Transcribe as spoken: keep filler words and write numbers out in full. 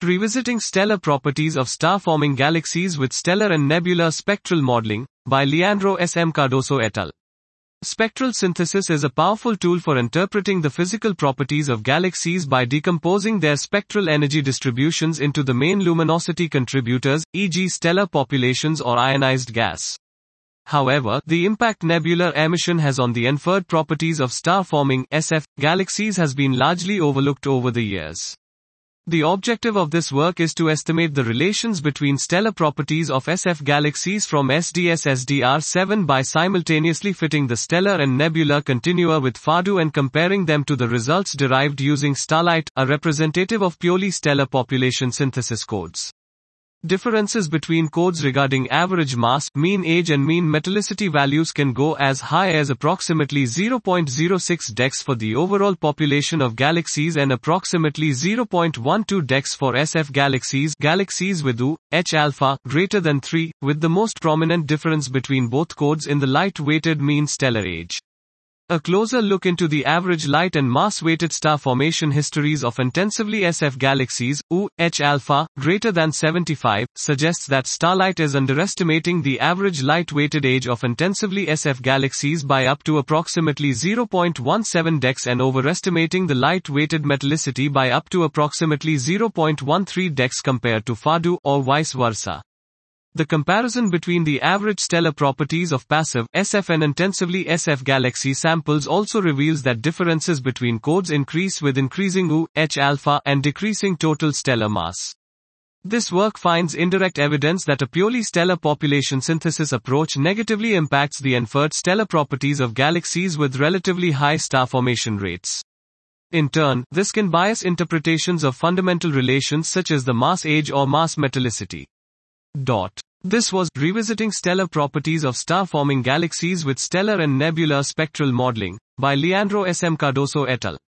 Revisiting Stellar Properties of Star-Forming Galaxies with Stellar and Nebular Spectral Modeling, by Leandro S. M. Cardoso et al. Spectral synthesis is a powerful tool for interpreting the physical properties of galaxies by decomposing their spectral energy distributions into the main luminosity contributors, for example stellar populations or ionized gas. However, the impact nebular emission has on the inferred properties of star-forming S F galaxies has been largely overlooked over the years. The objective of this work is to estimate the relations between stellar properties of S F galaxies from S D S S D R seven by simultaneously fitting the stellar and nebular continua with FADU and comparing them to the results derived using Starlight, a representative of purely stellar population synthesis codes. Differences between codes regarding average mass, mean age and mean metallicity values can go as high as approximately zero point zero six dex for the overall population of galaxies and approximately zero point one two dex for S F galaxies, galaxies with U, H alpha, greater than three, with the most prominent difference between both codes in the light-weighted mean stellar age. A closer look into the average light and mass-weighted star formation histories of intensively S F galaxies, U, H alpha, greater than seventy-five, suggests that Starlight is underestimating the average light-weighted age of intensively S F galaxies by up to approximately zero point one seven dex and overestimating the light-weighted metallicity by up to approximately zero point one three dex compared to FADU, or vice versa. The comparison between the average stellar properties of passive S F and intensively S F galaxy samples also reveals that differences between codes increase with increasing U, H alpha, and decreasing total stellar mass. This work finds indirect evidence that a purely stellar population synthesis approach negatively impacts the inferred stellar properties of galaxies with relatively high star formation rates. In turn, this can bias interpretations of fundamental relations such as the mass age or mass metallicity. Dot. This was Revisiting Stellar Properties of Star-Forming Galaxies with Stellar and Nebular Spectral Modeling, by Leandro S. M. Cardoso et al.